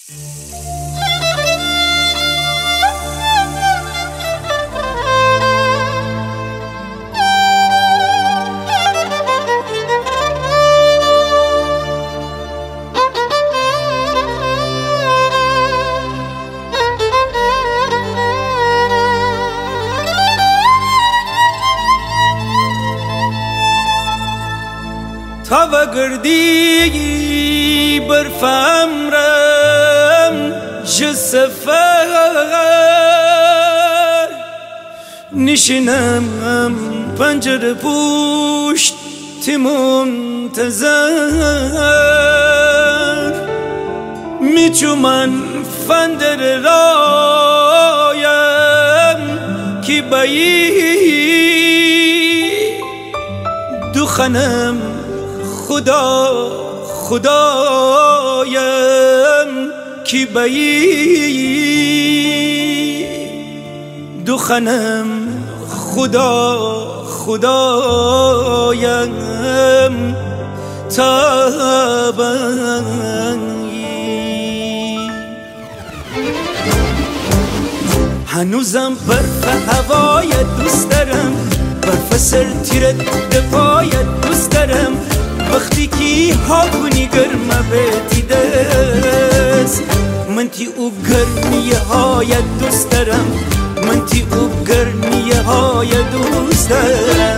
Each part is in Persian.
تا وگردی برفم رم سفر نشینم پنجره پشت منتظر میچومن فندر رایم کی بایی دخنم خدایم کی بایی دخنم خدایم تابایی هنوزم برف هوای دوست دارم برف سر تیرت دفاعت دوست دارم وقتی کی ها کنی گرمه بیدیده است من تی او گرمی های دوست دارم من تی او گرمی های دوست دارم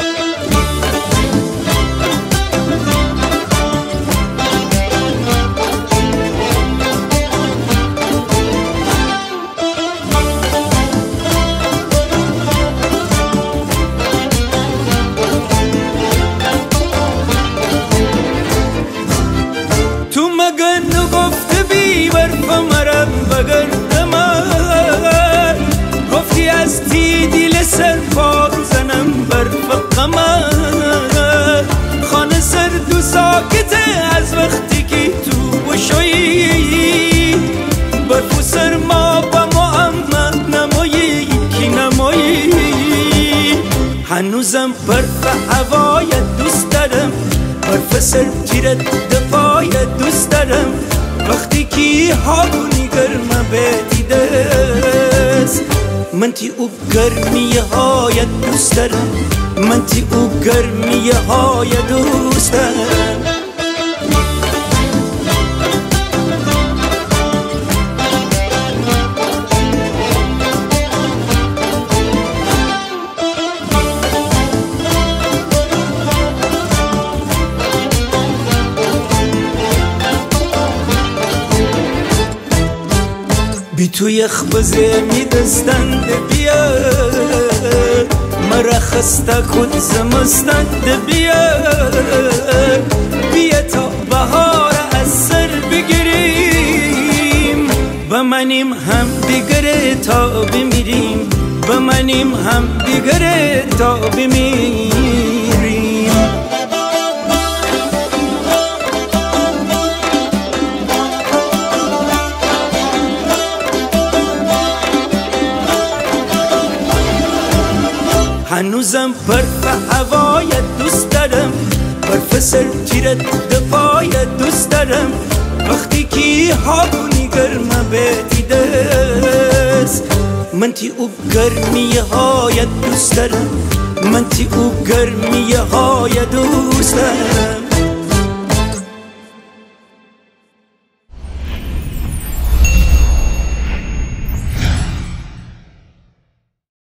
گفتی از تی دیل سر پا زنم برف قمر خانه سرد و ساکته از وقتی که تو بشویی برف و سرما با محمد نمایی کی نمایی هنوزم برف هوای دوست دارم برف سر تیرت دفاع دوست دارم وقتی کی ها کنی گرمه بیدیده است من تی او گرمی های دوست دارم من تی او گرمی های دوست دارم بی تو یخ بزه می دستند بیار مرا خسته کن زمستند بیار بیا تا بهار از سر بگیریم بمانیم هم دیگره تا بمیریم بمانیم هم دیگره تا بمیریم هنوزم برف هوای دوست دارم برف سر تیرت دفاع دوست دارم وقتی کی ها کنی گرمه بیدیده است من تی او گرمی های دوست دارم من تی او گرمی های دوست دارم